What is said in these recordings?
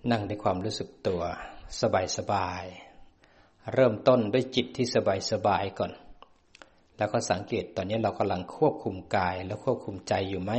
นั่งด้วยความรู้สึกตัวสบายๆเริ่มต้นด้วยจิตที่สบายๆก่อนแล้วก็สังเกตตอนนี้เรากำลังควบคุมกายและควบคุมใจอยู่ไหม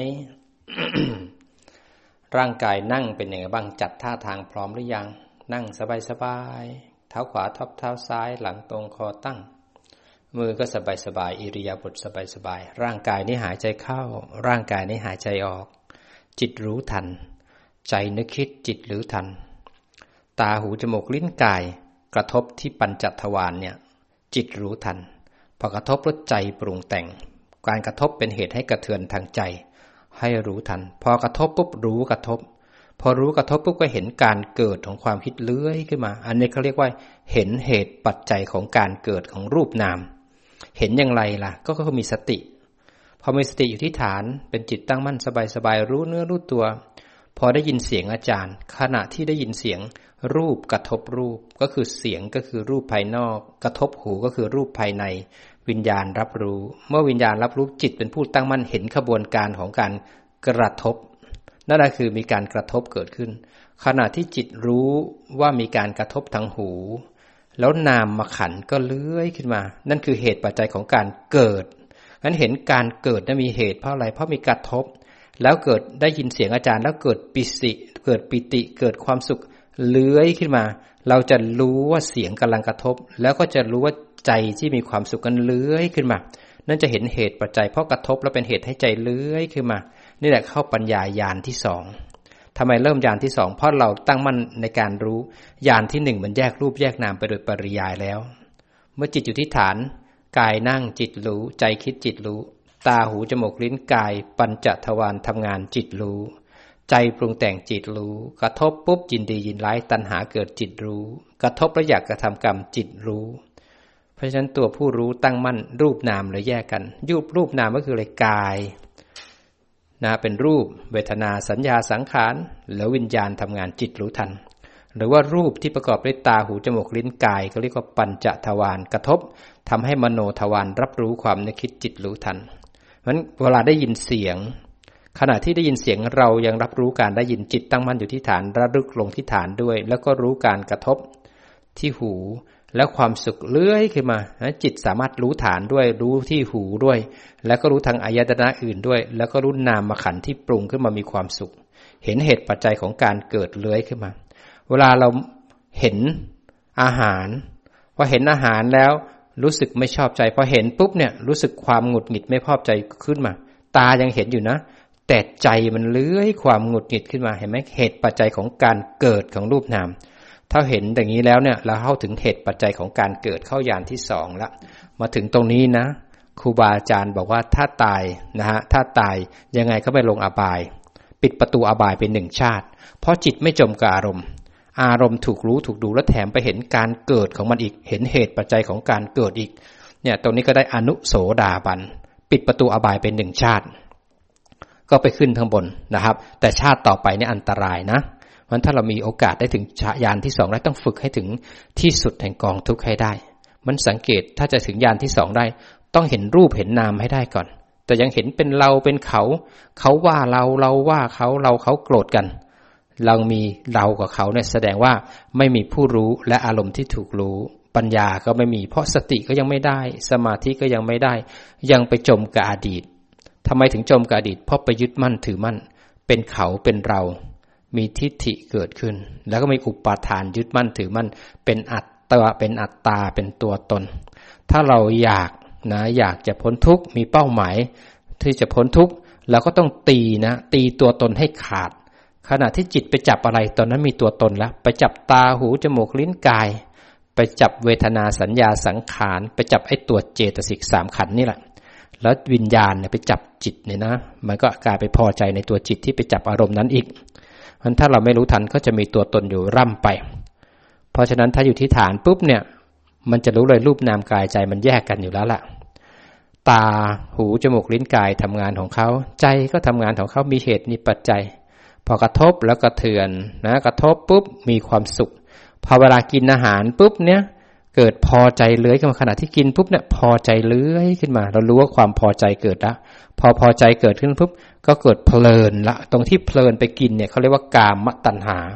ร่างกายนั่งเป็นยังไงบ้างจัดท่าทางพร้อมหรือยังนั่งสบายๆเท้าขวาทับเท้าซ้ายหลังตรงคอตั้งมือก็สบายๆอิริยาบถสบายๆร่างกายนี้หายใจเข้าร่างกายนี้หายใจออกจิตรู้ทันใจนึกคิดจิตรู้ทันตาหูจมูกลิ้นกายกระทบที่ปัญจทวารเนี่ยจิตรู้ทันพอกระทบแล้วใจปรุงแต่งการกระทบเป็นเหตุให้กระเทือนทางใจให้รู้ทันพอกระทบปุ๊บรู้กระทบพอรู้กระทบปุ๊บก็เห็นการเกิดของความคิดเลื้อยขึ้นมาอันนี้เขาเรียกว่าเห็นเหตุปัจจัยของการเกิดของรูปนามเห็นอย่างไรล่ะก็มีสติพอมีสติอยู่ที่ฐานเป็นจิตตั้งมั่นสบายๆรู้เนื้อรู้ตัวพอได้ยินเสียงอาจารย์ขณะที่ได้ยินเสียงรูปกระทบรูปก็คือเสียงก็คือรูปภายนอกกระทบหูก็คือรูปภายในวิญญาณรับรู้เมื่อวิญญาณรับรู้จิตเป็นผู้ตั้งมั่นเห็นขบวนการของการกระทบนั่นแหละคือมีการกระทบเกิดขึ้นขณะที่จิตรู้ว่ามีการกระทบทางหูแล้วนามขันธ์ก็เลื้อยขึ้นมานั่นคือเหตุปัจจัยของการเกิดงั้นเห็นการเกิดนั้นมีเหตุเพราะอะไรเพราะมีกระทบแล้วเกิดได้ยินเสียงอาจารย์แล้วเกิดปิติเกิดความสุขเลื้อยขึ้นมาเราจะรู้ว่าเสียงกำลังกระทบแล้วก็จะรู้ว่าใจที่มีความสุขกันเลื้อยขึ้นมานั่นจะเห็นเหตุปัจจัยเพราะกระทบแล้วเป็นเหตุให้ใจเลื้อยขึ้นมานี่แหละเข้าปัญญาญาณที่สองทำไมเริ่มญาณที่สองเพราะเราตั้งมั่นในการรู้ญาณที่หนึ่งมันแยกรูปแยกนามไปโดยปริยายแล้วเมื่อจิตอยู่ที่ฐานกายนั่งจิตรู้ใจคิดจิตรู้ตาหูจมูกลิ้นกายปัญจทวารทำงานจิตรู้ใจปรุงแต่งจิตรู้กระทบปุ๊บยินดียินร้ายตัณหาเกิดจิตรู้กระทบแล้วอยากกระทำกรรมจิตรู้เพราะฉะนั้นตัวผู้รู้ตั้งมั่นรูปนามเลยแยกกันรูปนามก็คืออะไรกายนะเป็นรูปเวทนาสัญญาสังขารแล้ววิญญาณทำงานจิตรู้ทันหรือว่ารูปที่ประกอบด้วยตาหูจมูกลิ้นกายก็เรียกว่าปัญจทวารกระทบทำให้มโนทวารรับรู้ความนึกคิดจิตรู้ทันเพราะฉะนั้นเวลาได้ยินเสียงขณะที่ได้ยินเสียงเรายังรับรู้การได้ยินจิตตั้งมั่นอยู่ที่ฐานระลึกลงที่ฐานด้วยแล้วก็รู้การกระทบที่หูแล้วความสุขเลื้อยขึ้นมาจิตสามารถรู้ฐานด้วยรู้ที่หูด้วยแล้วก็รู้ทางอายตนะอื่นด้วยแล้วก็รู้นามขันธ์ที่ปรุงขึ้นมามีความสุขเห็นเหตุปัจจัยของการเกิดเลื้อยขึ้นมาเวลาเราเห็นอาหารพอเห็นอาหารแล้วรู้สึกไม่ชอบใจพอเห็นปุ๊บเนี่ยรู้สึกความหงุดหงิดไม่พอใจขึ้นมาตายังเห็นอยู่นะแต่ใจมันเลื้อยความหงุดหงิดขึ้นมาเห็นไหมเหตุปัจจัยของการเกิดของรูปนามถ้าเห็นอย่างนี้แล้วเนี่ยเราเข้าถึงเหตุปัจจัยของการเกิดเข้าญาณที่สองละมาถึงตรงนี้นะครูบาอาจารย์บอกว่าถ้าตายนะฮะถ้าตายยังไงก็ไม่ลงอบายปิดประตูอบายเป็นหนึ่งชาติเพราะจิตไม่จมกับอารมณ์ถูกรู้ถูกดูและแถมไปเห็นการเกิดของมันอีกเห็นเหตุปัจจัยของการเกิดอีกเนี่ยตรงนี้ก็ได้อนุโสดาบันปิดประตูอบายเป็นหนึ่งชาติก็ไปขึ้นข้างบนนะครับแต่ชาติต่อไปเนี่ยอันตรายนะเพราะฉะนั้นถ้าเรามีโอกาสได้ถึงญาณที่สองได้ต้องฝึกให้ถึงที่สุดแห่งกองทุกข์ให้ได้มันสังเกตถ้าจะถึงญาณที่สองได้ต้องเห็นรูปเห็นนามให้ได้ก่อนแต่ยังเห็นเป็นเราเป็นเขาว่าเราว่าเขาโกรธกันเรามีเรากับเขาเนี่ยแสดงว่าไม่มีผู้รู้และอารมณ์ที่ถูกรู้ปัญญาก็ไม่มีเพราะสติก็ยังไม่ได้สมาธิก็ยังไม่ได้ยังไปจมกับอดีตทำไมถึงจมกับอดีตเพราะไปยึดมั่นถือมั่นเป็นเขาเป็นเรามีทิฏฐิเกิดขึ้นแล้วก็มีอุปาทานยึดมั่นถือมั่นเป็นอัตตาเป็นตัวตนถ้าเราอยากจะพ้นทุกข์มีเป้าหมายที่จะพ้นทุกข์เราก็ต้องตีตัวตนให้ขาดขณะที่จิตไปจับอะไรตอนนั้นมีตัวตนแล้วไปจับตาหูจมูกลิ้นกายไปจับเวทนาสัญญาสังขารไปจับไอ้ตัวเจตสิกสามขันธ์นี่แหละแล้ววิญญาณเนี่ยไปจับจิตเนี่ยนะมันก็กลายไปพอใจในตัวจิตที่ไปจับอารมณ์นั้นอีกเพราะฉะนั้นถ้าเราไม่รู้ทันก็จะมีตัวตนอยู่ร่ำไปเพราะฉะนั้นถ้าอยู่ที่ฐานปุ๊บเนี่ยมันจะรู้เลยรูปนามกายใจมันแยกกันอยู่แล้วล่ะตาหูจมูกลิ้นกายทำงานของเขาใจก็ทำงานของเขามีเหตุมีปัจจัยพอกระทบแล้วกระเทือนนะกระทบปุ๊บมีความสุขพอเวลากินอาหารปุ๊บเนี่ยเกิดพอใจเลื้อยขึ้นมาขณะที่กินปุ๊บเนี่ยพอใจเลื้อยขึ้นมาเรารู้ว่าความพอใจเกิดละพอใจเกิดขึ้นปุ๊บก็เกิดเพลินละตรงที่เพลินไปกินเนี่ยเขาเรียกว่ากามตัณหา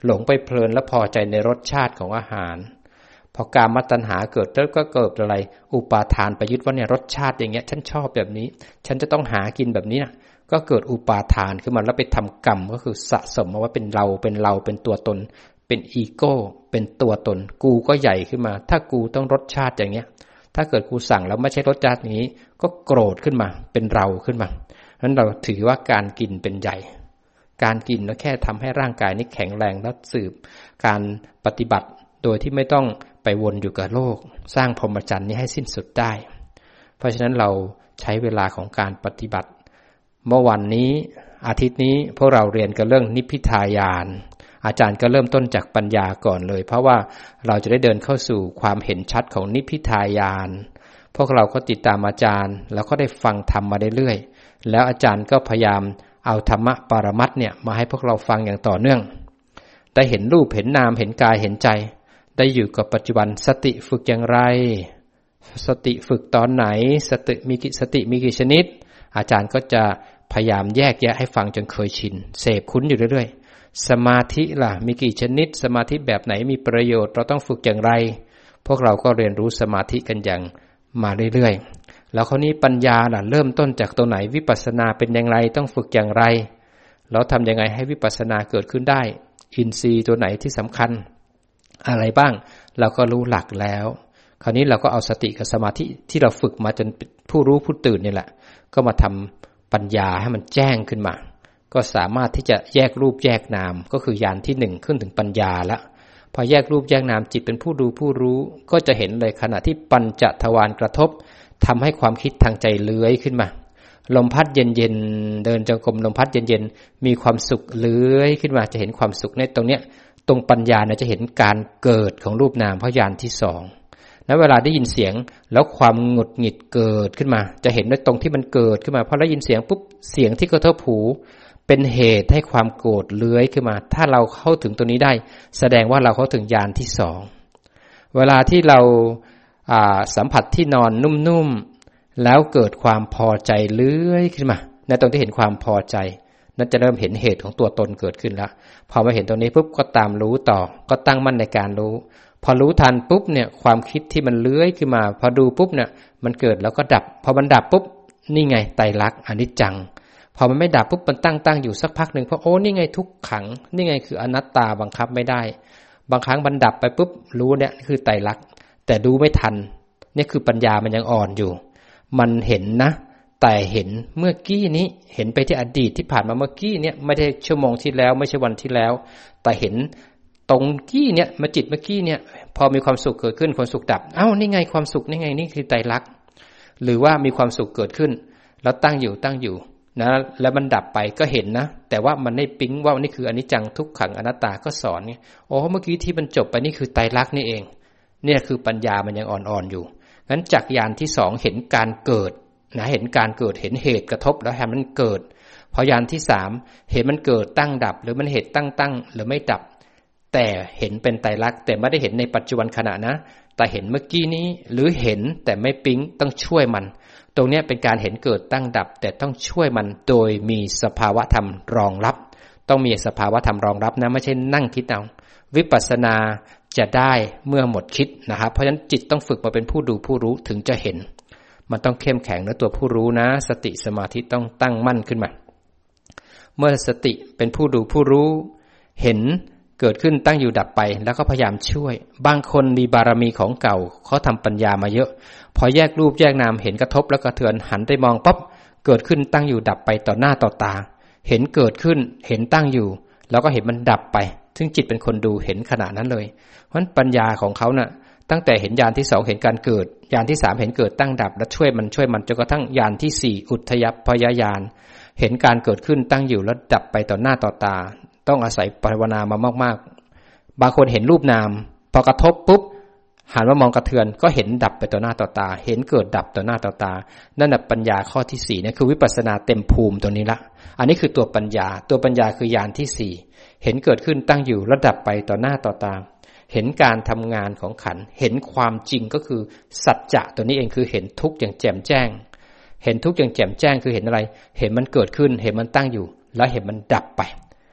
หลงไปเพลินและพอใจในรสชาติของอาหารพอกามตัณหาเกิดแล้วก็เกิดอะไรอุปาทานไปยึดว่าเนี่ยรสชาติอย่างเงี้ยฉันชอบแบบนี้ฉันจะต้องหากินแบบนี้นะก็เกิดอุปาทานขึ้นมาแล้วไปทำกรรมก็คือสะสมมาว่าเป็นเราเป็นตัวตนเป็นอีโก้เป็นตัวตนกูก็ใหญ่ขึ้นมาถ้ากูต้องรสชาติอย่างเงี้ยถ้าเกิดกูสั่งแล้วไม่ใช่รสชาตินี้ก็โกรธขึ้นมาเป็นเราขึ้นมานั้นเราถือว่าการกินเป็นใหญ่การกินแล้วแค่ทำให้ร่างกายนี้แข็งแรงและสืบการปฏิบัติโดยที่ไม่ต้องไปวนอยู่กับโลกสร้างพรหมจรรย์นี้ให้สิ้นสุดได้เพราะฉะนั้นเราใช้เวลาของการปฏิบัติเมื่อวันนี้อาทิตย์นี้พวกเราเรียนกันเรื่องนิพพิทายานอาจารย์ก็เริ่มต้นจากปัญญาก่อนเลยเพราะว่าเราจะได้เดินเข้าสู่ความเห็นชัดของนิพพิทายานพวกเราก็ติดตามอาจารย์แล้วก็ได้ฟังธรรมมาเรื่อยๆแล้วอาจารย์ก็พยายามเอาธรรมะปรมัตถ์เนี่ยมาให้พวกเราฟังอย่างต่อเนื่องได้เห็นรูปเห็นนามเห็นกายเห็นใจได้อยู่กับปัจจุบันสติฝึกอย่างไรสติฝึกตอนไหนสติมีกี่ชนิดอาจารย์ก็จะพยายามแยกแยะให้ฟังจนเคยชินเสพคุ้นอยู่เรื่อยๆสมาธิล่ะมีกี่ชนิดสมาธิแบบไหนมีประโยชน์เราต้องฝึกอย่างไรพวกเราก็เรียนรู้สมาธิกันอย่างมาเรื่อยๆแล้วคราวนี้ปัญญาล่ะเริ่มต้นจากตัวไหนวิปัสสนาเป็นอย่างไรต้องฝึกอย่างไรแล้วทำยังไงให้วิปัสสนาเกิดขึ้นได้อินทรีย์ตัวไหนที่สำคัญอะไรบ้างเราก็รู้หลักแล้วคราวนี้เราก็เอาสติกับสมาธิที่เราฝึกมาจนผู้รู้ผู้ตื่นนี่แหละก็มาทำปัญญาให้มันแจ้งขึ้นมาก็สามารถที่จะแยกรูปแยกนามก็คือญาณที่หนึ่งขึ้นถึงปัญญาแล้วพอแยกรูปแยกนามจิตเป็นผู้ดูผู้รู้ก็จะเห็นเลยขณะที่ปัญจทวารกระทบทำให้ความคิดทางใจเลื้อยขึ้นมาลมพัดเย็นๆเดินจงกรมลมพัดเย็นๆมีความสุขเลื้อยขึ้นมาจะเห็นความสุขในตรงเนี้ยตรงปัญญาเนี่ยจะเห็นการเกิดของรูปนามเพราะญาณที่สองแล้วเวลาได้ยินเสียงแล้วความหงุดหงิดเกิดขึ้นมาจะเห็นด้วยตรงที่มันเกิดขึ้นมาพอได้ยินเสียงปุ๊บเสียงที่กระทบหูเป็นเหตุให้ความโกรธเลื้อยขึ้นมาถ้าเราเข้าถึงตัวนี้ได้แสดงว่าเราเข้าถึงญาณที่สองเวลาที่เราสัมผัสที่นอนนุ่มๆแล้วเกิดความพอใจเลื้อยขึ้นมาในตรงที่เห็นความพอใจนั่นจะเริ่มเห็นเหตุของตัวตนเกิดขึ้นแล้วพอมาเห็นตรงนี้ปุ๊บก็ตามรู้ต่อก็ตั้งมั่นในการรู้พอรู้ทันปุ๊บเนี่ยความคิดที่มันเลื้อยขึ้นมาพอดูปุ๊บเนี่ยมันเกิดแล้วก็ดับพอมันดับปุ๊บนี่ไงไตรลักษณ์อนิจจังพอมันไม่ดับปุ๊บมันตั้งอยู่สักพักหนึ่งเพราะโอ้นี่ไงทุกขังนี่ไงคืออนัตตาบังคับไม่ได้บางครั้งมันดับไปปุ๊บรู้เนี่ยคือไตรลักษณ์แต่ดูไม่ทันนี่คือปัญญามันยังอ่อนอยู่มันเห็นนะแต่เห็นเมื่อกี้นี้เห็นไปที่อดีตที่ผ่านมาเมื่อกี้เนี่ยไม่ได้ชั่วโมงที่แล้วไม่ใช่วันที่แล้วแต่เห็นตรงกี้เนี่ยมาจิตเมื่อกี้เนี่ยพอมีความสุขเกิดขึ้นความสุขดับเอ้านี่ไงความสุขนี่ไงนี่คือไตรลักษณ์หรือว่ามีความสุขเกิดขึ้นแล้วตั้งอยู่นะแล้วมันดับไปก็เห็นนะแต่ว่ามันไม่ปิ๊งว่านี่คืออนิจจังทุกขังอนัตตาก็สอนเนี่ยโอ้เมื่อกี้ที่มันจบไปนี่คือไตรลักษณ์นี่เองเนี่ยคือปัญญามันยังอ่อนๆอยู่งั้นจากญาณที่สองเห็นการเกิดนะเห็นการเกิดเห็นเหตุกระทบแล้วให้มันเกิดพอญาณที่สามเห็นมันเกิดตั้งดับหรือมันเหตุตั้งหรือไม่ดับแต่เห็นเป็นไตรลักษณ์แต่ไม่ได้เห็นในปัจจุบันขณะนะแต่เห็นเมื่อกี้นี้หรือเห็นแต่ไม่ปิ๊งต้องช่วยมันตรงนี้เป็นการเห็นเกิดตั้งดับแต่ต้องช่วยมันโดยมีสภาวะธรรมรองรับต้องมีสภาวะธรรมรองรับนะไม่ใช่นั่งคิดเอาวิปัสสนาจะได้เมื่อหมดคิดนะครับเพราะฉะนั้นจิตต้องฝึกมาเป็นผู้ดูผู้รู้ถึงจะเห็นมันต้องเข้มแข็งนะตัวผู้รู้นะสติสมาธิต้องตั้งมั่นขึ้นมาเมื่อสติเป็นผู้ดูผู้รู้เห็นเกิดขึ้นตั้งอยู่ดับไปแล้วก็พยายามช่วยบางคนมีบารมีของเก่าเขาทำปัญญามาเยอะพอแยกรูปแยกนามเห็นกระทบแล้วกระเทือนหันไปมองปั๊บเกิดขึ้นตั้งอยู่ดับไปต่อหน้าต่อตาเห็นเกิดขึ้นเห็นตั้งอยู่แล้วก็เห็นมันดับไปซึ่งจิตเป็นคนดูเห็นขณะนั้นเลยเพราะฉะนั้นปัญญาของเขาน่ะตั้งแต่เห็นญาณที่สองเห็นการเกิดญาณที่สามเห็นเกิดตั้งดับและช่วยมันจนกระทั่งญาณที่สี่อุทยพยญาณเห็นการเกิดขึ้นตั้งอยู่แล้วดับไปต่อหน้าต่อตาต้องอาศัยภาวนามามากๆบางคนเห็นรูปนามพอกระทบปุ๊บหันมามองกระเทือนก็เห็นดับไปต่อหน้าต่อตาเห็นเกิดดับต่อหน้าต่อตานั่นแหละปัญญาข้อที่สี่นี่คือวิปัสสนาเต็มภูมิตัวนี้ละอันนี้คือตัวปัญญาคือญาณที่สี่เห็นเกิดขึ้นตั้งอยู่แล้วดับไปต่อหน้าต่อตาเห็นการทำงานของขันธ์เห็นความจริงก็คือสัจจะตัวนี้เองคือเห็นทุกข์อย่างแจ่มแจ้งเห็นทุกข์อย่างแจ่มแจ้งคือเห็นอะไรเห็นมันเกิดขึ้นเห็นมันตั้งอยู่แล้วเห็นมันดับไป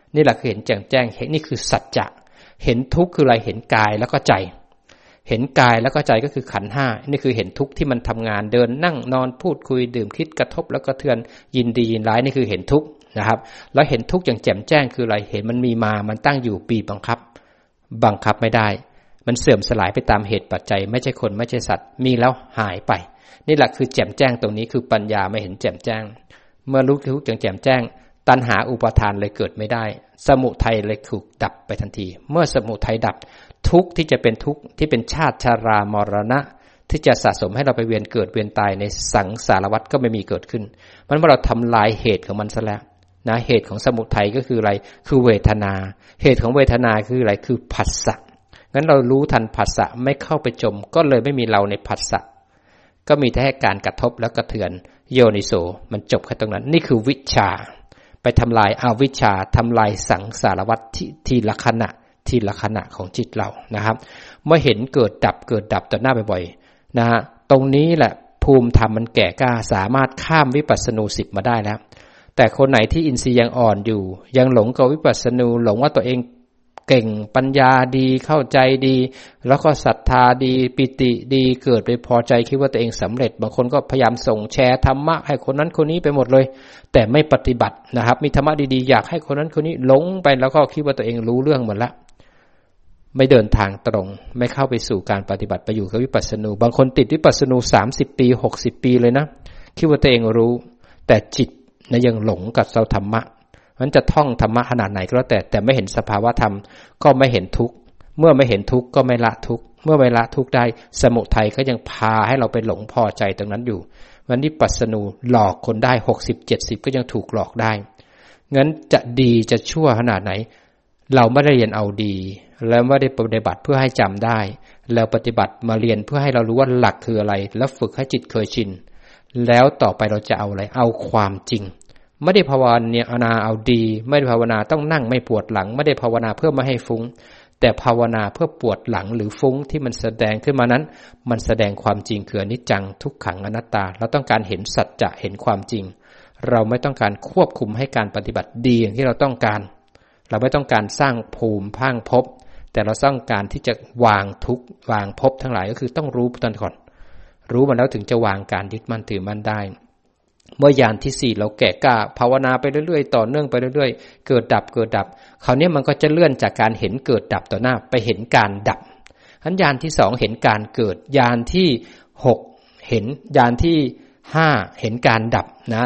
นี่แหละคือเห็นแจ่มแจ้งนี่คือสัจจะเห็นทุกข์คืออะไรเห็นกายแล้วก็ใจเห็นกายแล้วก็ใจก็คือขันธ์ห้านี่คือเห็นทุกข์ที่มันทำงานเดินนั่งนอนพูดคุยดื่มคิดกระทบแล้วก็เทือนยินดียินร้ายนี่คือเห็นทุกข์นะครับแล้วเห็นทุกข์อย่างแจ่มแจ้งคืออะไรเห็นมันมีมามันตั้งอยู่ปีบังคับไม่ได้มันเสื่อมสลายไปตามเหตุปัจจัยไม่ใช่คนไม่ใช่สัตว์มีแล้วหายไปนี่แหละคือแจ่มแจ้งตรงนี้คือปัญญาไม่เห็นแจ่มแจ้งเมื่อรู้ทุกข์อย่างแจ่มแจ้งตัณหาอุปาทานเลยเกิดไม่ได้สมุทัยเลยถูกดับไปทันทีเมื่อสมุทัยดับทุกข์ที่จะเป็นทุกข์ที่เป็นชาติชรามรณะที่จะสะสมให้เราไปเวียนเกิดเวียนตายในสังสารวัฏก็ไม่มีเกิดขึ้นมันเมื่อเราทำลายเหตุของมันซะแล้วนะเหตุของสมุทัยก็คืออะไรคือเวทนาเหตุของเวทนาคืออะไรคือผัสสะงั้นเรารู้ทันผัสสะไม่เข้าไปจมก็เลยไม่มีเราในผัสสะก็มีแต่การกระทบแล้วกระเทือนโยนิโสมันจบแค่ตรงนั้นนี่คือวิชชาไปทำลายอวิชชาทำลายสังสารวัฏทีละขณะของจิตเรานะครับเมื่อเห็นเกิดดับต่อหน้าบ่อยๆนะฮะตรงนี้แหละภูมิธรรมมันแก่กล้าสามารถข้ามวิปัสสนู10มาได้แล้วแต่คนไหนที่อินทรีย์ยังอ่อนอยู่ยังหลงกับวิปัสสนูหลงว่าตัวเองเก่งปัญญาดีเข้าใจดีแล้วก็ศรัทธาดีปิติดีเกิดไปพอใจคิดว่าตัวเองสำเร็จบางคนก็พยายามส่งแชร์ธรรมะให้คนนั้นคนนี้ไปหมดเลยแต่ไม่ปฏิบัตินะครับมีธรรมะดีๆอยากให้คนนั้นคนนี้หลงไปแล้วก็คิดว่าตัวเองรู้เรื่องหมดละไม่เดินทางตรงไม่เข้าไปสู่การปฏิบัติไปอยู่กับวิปัสสนูบางคนติดวิปัสสนู30 ปี60 ปีเลยนะคิดว่าตัวเองรู้แต่จิตนะยังหลงกับธรรมะมันจะท่องธรรมะขนาดไหนก็แล้วแต่ไม่เห็นสภาวะธรรมก็ไม่เห็นทุกข์เมื่อไม่เห็นทุกข์ก็ไม่ละทุกข์เมื่อไม่ละทุกข์ได้สมุทัยก็ยังพาให้เราไปหลงพอใจตรงนั้นอยู่วันนี้วิปัสสนูหลอกคนได้60-70ก็ยังถูกหลอกได้งั้นจะดีจะชั่วขนาดไหนเราไม่ได้เรียนเอาดีแล้วไม่ได้ปฏิบัติเพื่อให้จำได้แล้วปฏิบัติมาเรียนเพื่อให้เรารู้ว่าหลักคืออะไรแล้วฝึกให้จิตเคยชินแล้วต่อไปเราจะเอาอะไรเอาความจริงไม่ได้ภาวนาเอาดีไม่ได้ภาวนาต้องนั่งไม่ปวดหลังไม่ได้ภาวนาเพื่อไม่ให้ฟุ้งแต่ภาวนาเพื่อปวดหลังหรือฟุ้งที่มันแสดงขึ้นมานั้นมันแสดงความจริงคืออนิจจังทุกขังอนัตตาเราต้องการเห็นสัจจะเห็นความจริงเราไม่ต้องการควบคุมให้การปฏิบัติดีอย่างที่เราต้องการเราไม่ต้องการสร้างภูมิพรั่งภพแต่เราต้องการที่จะวางทุกข์วางภพทั้งหลายก็คือต้องรู้ตอนก่อนรู้มันแล้วถึงจะวางการยึดมั่นถือมั่นได้เมื่อยานที่4เราแก่กล้าภาวนาไปเรื่อยๆต่อเนื่องไปเรื่อยๆเกิดดับคราวนี้มันก็จะเลื่อนจากการเห็นเกิดดับต่อหน้าไปเห็นการดับงั้นยานที่2เห็นการเกิดยานที่6เห็นยานที่5เห็นการดับนะ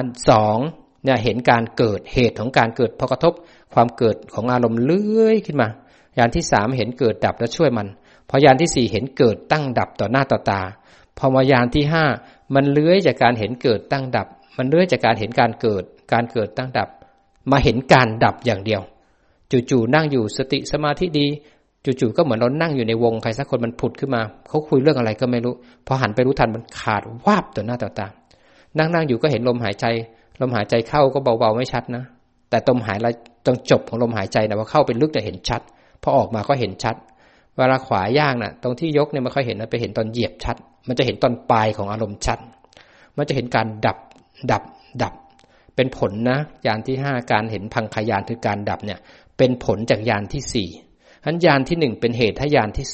2เนี่ยเห็นการเกิดเหตุของการเกิดพอกระทบความเกิดของอารมณ์เลื่อยขึ้นมายานที่3เห็นเกิดดับแล้วช่วยมันพอยานที่4เห็นเกิดตั้งดับต่อหน้าต่อตาพอมายานที่5มันเลื้อยจากการเห็นเกิดตั้งดับมันเลื่อยจากการเห็นการเกิดตั้งดับมาเห็นการดับอย่างเดียวจู่ๆนั่งอยู่สติสมาธิดีจู่ๆก็เหมือนเรานั่งอยู่ในวงใครสักคนมันผุดขึ้นมาเขาคุยเรื่องอะไรก็ไม่รู้พอหันไปรู้ทันมันขาดวาบต่อหน้าต่อตานั่งอยู่ก็เห็นลมหายใจเข้าก็เบาๆไม่ชัดนะแต่ลมหายใจตรงจบของลมหายใจนะว่าเข้าไปลึกจะเห็นชัดพอออกมาก็เห็นชัดเวลาขวาย่างน่ะตรงที่ยกเนี่ยไม่ค่อยเห็นนะไปเห็นตอนเหยียบชัดมันจะเห็นตอนปลายของอารมณ์ชัดมันจะเห็นการดับเป็นผลนะญาณที่5การเห็นพังคญาณคือการดับเนี่ยเป็นผลจากญาณที่4งั้นญาณที่1เป็นเหตุให้ญาณที่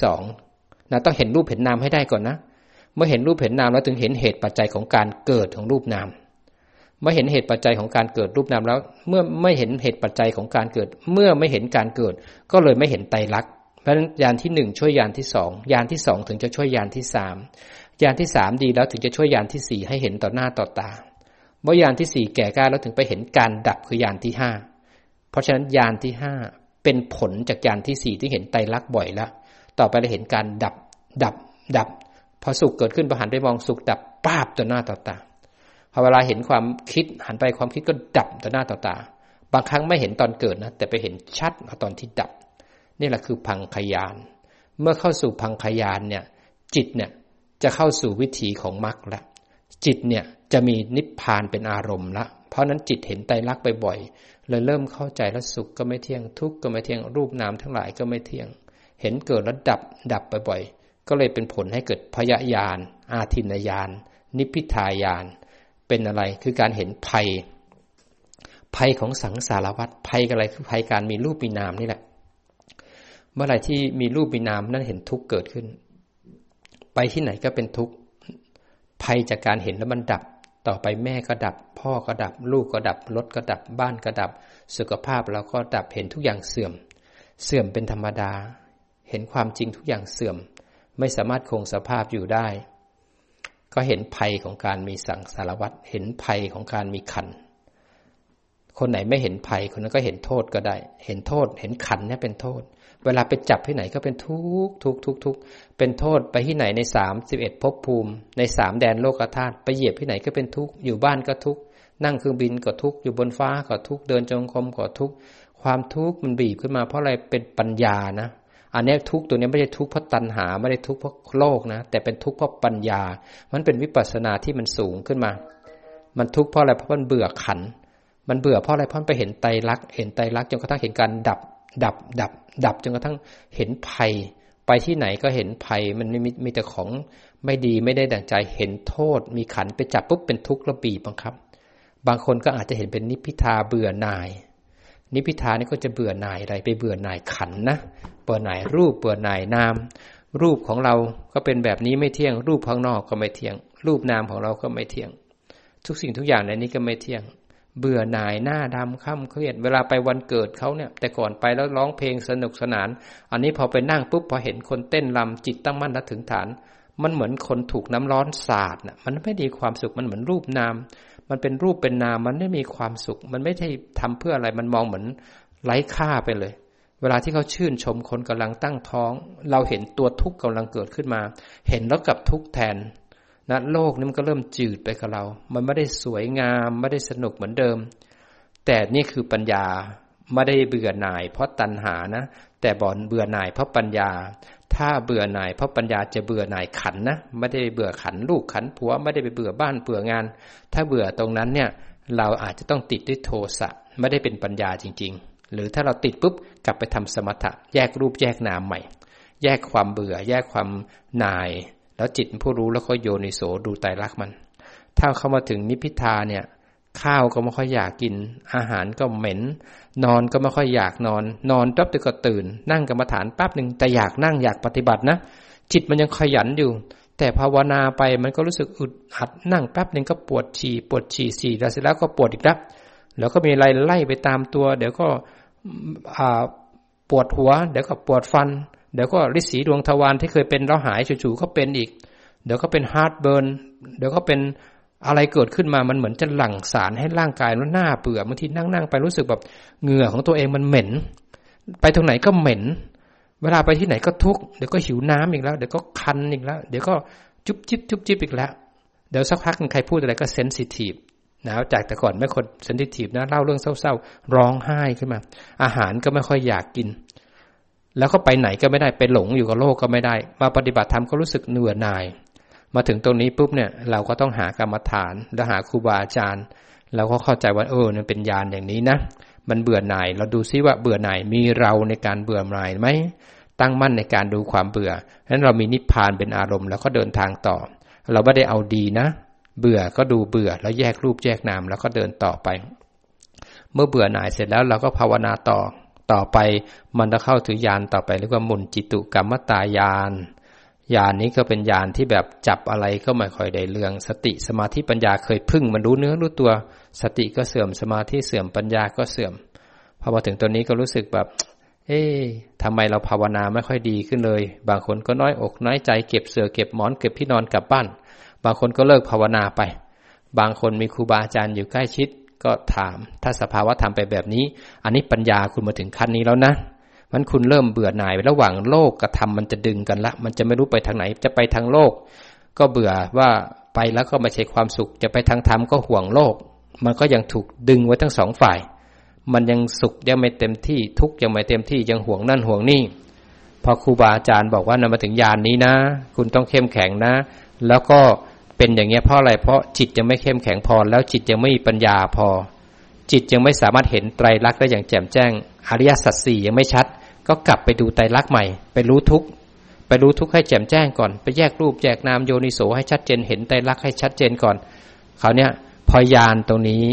2นะต้องเห็นรูปเห็นนามให้ได้ก่อนนะเมื่อเห็นรูปเห็นนามแล้วถึงเห็นเหตุปัจจัยของการเกิดของรูปนามเมื่อเห็นเหตุปัจจัยของการเกิดรูปนามแล้วเมื่อไม่เห็นเหตุปัจจัยของการเกิดเมื่อไม่เห็นการเกิดก็เลยไม่เห็นไตรลักษณ์เพราะฉะนั้นญาณที่1ช่วยญาณที่2ญาณที่2ถึงจะช่วยญาณที่3ญาณที่3ดีแล้วถึงจะช่วยญาณที่4ให้เห็นต่อหน้าต่อตาเมื่อยานที่4แก่กล้าแล้วถึงไปเห็นการดับคือยานที่5เพราะฉะนั้นยานที่5เป็นผลจากยานที่4ที่เห็นไตรลักษณ์บ่อยแล้วต่อไปเราเห็นการดับพอสุขเกิดขึ้นพอหันไปมองสุขดับป้าบต่อหน้าต่อตาพอเวลาเห็นความคิดหันไปความคิดก็ดับต่อหน้าต่อตาบางครั้งไม่เห็นตอนเกิดนะแต่ไปเห็นชัดตอนที่ดับนี่แหละคือพังคญาณเมื่อเข้าสู่พังคญาณเนี่ยจิตเนี่ยจะเข้าสู่วิถีของมรรคแล้วจิตเนี่ยจะมีนิพพานเป็นอารมณ์ละเพราะนั้นจิตเห็นไตรลักษณ์บ่อยๆเลยเริ่มเข้าใจแล้วสุขก็ไม่เที่ยงทุกข์ก็ไม่เที่ยงรูปนามทั้งหลายก็ไม่เที่ยงเห็นเกิดแล้วดับบ่อยๆก็เลยเป็นผลให้เกิดพยญาณอาทินญาณนิพพิทายานเป็นอะไรคือการเห็นภัยภัยของสังสารวัฏภัยอะไรคือภัยการมีรูปมีนามนี่แหละเมื่อไหร่ที่มีรูปมีนามนั่นเห็นทุกข์เกิดขึ้นไปที่ไหนก็เป็นทุกข์ภัยจากการเห็นแล้วมันดับต่อไปแม่ก็ดับพ่อก็ดับลูกก็ดับรถก็ดับบ้านก็ดับสุขภาพเราก็ดับเห็นทุกอย่างเสื่อมเป็นธรรมดาเห็นความจริงทุกอย่างเสื่อมไม่สามารถคงสภาพอยู่ได้ก็เห็นภัยของการมีสังสารวัฏเห็นภัยของการมีขันธ์คนไหนไม่เห็นภัยคนนั้นก็เห็นโทษก็ได้เห็นโทษเห็นขันธ์เนี่ยเป็นโทษเวลาไปจับที่ไหนก็เป็นทุกข์เป็นโทษไปที่ไหนใน31ภพภูมิใน3แดนโลกธาตุไปเหยียบที่ไหนก็เป็นทุกข์อยู่บ้านก็ทุกข์นั่งเครื่องบินก็ทุกข์อยู่บนฟ้าก็ทุกข์เดินจงกรมก็ทุกข์ความทุกข์มันบีบขึ้นมาเพราะอะไรเป็นปัญญานะอันนี้ทุกข์ตัวนี้ไม่ใช่ทุกข์เพราะตัณหาไม่ได้ทุกข์เพราะโลกนะแต่เป็นทุกข์เพราะปัญญามันเป็นวิปัสสนาที่มันสูงขึ้นมามันทุกข์เพราะอะไรเพราะมันเบื่อขันธ์มันเบื่อเพราะอะไรเพราะมันไปเห็นไตรลักษณ์จนกระทั่งเห็นการดับจนกระทั่งเห็นภัยไปที่ไหนก็เห็นภัยมันมีแต่ของไม่ดีไม่ได้ดั่งใจเห็นโทษมีขันธ์ไปจับปุ๊บเป็นทุกข์ระบีบังคับบางคนก็อาจจะเห็นเป็นนิพพิทาเบื่อหน่ายนิพพิทานี่ก็จะเบื่อหน่ายอะไรไปเบื่อหน่ายขันธ์นะเบื่อหน่ายรูปเบื่อหน่ายนามรูปของเราก็เป็นแบบนี้ไม่เที่ยงรูปข้างนอกก็ไม่เที่ยงรูปนามของเราก็ไม่เที่ยงทุกสิ่งทุกอย่างในนี้ก็ไม่เที่ยงเบื่อหน่ายหน้าดำค่ำเครียดเวลาไปวันเกิดเขาเนี่ยแต่ก่อนไปแล้วร้องเพลงสนุกสนานอันนี้พอไปนั่งปุ๊บพอเห็นคนเต้นรำจิตตั้งมั่นและถึงฐานมันเหมือนคนถูกน้ำร้อนสาดน่ะมันไม่มีความสุขมันเหมือนรูปนามมันเป็นรูปเป็นนามมันไม่มีความสุขมันไม่ได้ทำเพื่ออะไรมันมองเหมือนไร้ค่าไปเลยเวลาที่เขาชื่นชมคนกำลังตั้งท้องเราเห็นตัวทุกข์กำลังเกิดขึ้นมาเห็นแล้วกับทุกข์แทนนะโลกนี้มันก็เริ่มจืดไปกับเรามันไม่ได้สวยงามไม่ได้สนุกเหมือนเดิมแต่นี่คือปัญญาไม่ได้เบื่อหน่ายเพราะตัณหานะแต่บ่เบื่อหน่ายเพราะปัญญาถ้าเบื่อหน่ายเพราะปัญญาจะเบื่อหน่ายขันนะไม่ได้เบื่อขันลูกขันผัวไม่ได้ไปเบื่อบ้านเบื่องานถ้าเบื่อตรงนั้นเนี่ยเราอาจจะต้องติดด้วยโทสะไม่ได้เป็นปัญญาจริงๆหรือถ้าเราติดปุ๊บกลับไปทำสมถะแยกรูปแยกนามใหม่แยกความเบื่อแยกความหน่ายแล้วจิตผู้รู้แล้วก็โยนิโสดูไตรลักษณ์มันถ้าเข้ามาถึงนิพพิทาเนี่ยข้าวก็ไม่ค่อยอยากกินอาหารก็เหม็นนอนก็ไม่ค่อยอยากนอนปั๊บก็ตื่นนั่งกรรมฐานแป๊บนึงแต่อยากนั่งอยากปฏิบัตินะจิตมันยังขยันอยู่แต่ภาวนาไปมันก็รู้สึกอึดอัดนั่งแป๊บนึงก็ปวดฉี่แล้วเสร็จแล้วก็ปวดอีกแล้วก็มีอะไรไล่ไปตามตัวเดี๋ยวก็ปวดหัวเดี๋ยวก็ปวดฟันเดี๋ยวก็ฤทธิ์สีดวงทวารที่เคยเป็นแล้วหายจู่ๆก็เป็นอีกเดี๋ยวก็เป็นฮาร์ทเบิร์นเดี๋ยวก็เป็นอะไรเกิดขึ้นมามันเหมือนจะหลั่งสารให้ร่างกายแล้วหน้าเบื่อบางทีนั่งไปรู้สึกแบบเหงื่อของตัวเองมันเหม็นไปตรงไหนก็เหม็นเวลาไปที่ไหนก็ทุกข์เดี๋ยวก็หิวน้ำอีกแล้วเดี๋ยวก็คันอีกแล้วเดี๋ยวก็จุ๊บจิ๊บอีกแล้วเดี๋ยวสักพักใครพูดอะไรก็เซนซิทีฟนะจากแต่ก่อนไม่คนเซนซิทีฟนะเล่าเรื่องเศร้าๆร้องไห้ขึ้นมาอาหารก็ไม่ค่อยอยากกินแล้วก็ไปไหนก็ไม่ได้ไปหลงอยู่กับโลกก็ไม่ได้มาปฏิบัติธรรมก็รู้สึกเหนื่อยหน่ายมาถึงตรงนี้ปุ๊บเนี่ยเราก็ต้องหากรรมฐานและหาครูบาอาจารย์เราก็เข้าใจว่ามันเป็นญาณอย่างนี้นะมันเบื่อหน่ายเราดูซิว่าเบื่อหน่ายมีเราในการเบื่อหน่ายไหมตั้งมั่นในการดูความเบื่อฉะนั้นเรามีนิพพานเป็นอารมณ์แล้วก็เดินทางต่อเราไม่ได้เอาดีนะเบื่อก็ดูเบื่อแล้วแยกรูปแยกนามแล้วก็เดินต่อไปเมื่อเบื่อหน่ายเสร็จแล้วเราก็ภาวนาต่อไปมันจะเข้าถึงญาณต่อไปเรียกว่ามุนจิตุกัมมตายานญาณนี้ก็เป็นญาณที่แบบจับอะไรก็ไม่ค่อยได้เรื่องสติสมาธิปัญญาเคยพึ่งมันรู้เนื้อรู้ตัวสติก็เสื่อมสมาธิเสื่อมปัญญาก็เสื่อมพอมาถึงตัวนี้ก็รู้สึกแบบทำไมเราภาวนาไม่ค่อยดีขึ้นเลยบางคนก็น้อยอกน้อยใจเก็บเสื่อเก็บหมอนเก็บที่นอนกลับบ้านบางคนก็เลิกภาวนาไปบางคนมีครูบาอาจารย์อยู่ใกล้ชิดก็ถามถ้าสภาวะธรรมไปแบบนี้อันนี้ปัญญาคุณมาถึงขั้นนี้แล้วนะมันคุณเริ่มเบื่อหน่ายระหว่างโลกกับธรรมมันจะดึงกันละมันจะไม่รู้ไปทางไหนจะไปทางโลกก็เบื่อว่าไปแล้วก็ไม่ใช่ความสุขจะไปทางธรรมก็ห่วงโลกมันก็ยังถูกดึงไว้ทั้งสองฝ่ายมันยังสุขยังไม่เต็มที่ทุกข์ยังไม่เต็มที่ยังห่วงนั่นห่วงนี่พอครูบาอาจารย์บอกว่านำมาถึงญาณนี้นะคุณต้องเข้มแข็งนะแล้วก็เป็นอย่างเงี้ยเพราะอะไรเพราะจิตยังไม่เข้มแข็งพอแล้วจิตยังไม่มีปัญญาพอจิตยังไม่สามารถเห็นไตรลักษณ์ได้อย่างแจ่มแจ้งอริยสัจสี่ยังไม่ชัดก็กลับไปดูไตรลักษณ์ใหม่ไปรู้ทุกข์ให้แจ่มแจ้งก่อนไปแยกรูปแยกนามโยนิโสให้ชัดเจนเห็นไตรลักษณ์ให้ชัดเจนก่อนคราวเนี้ยพอญาณตรงนี้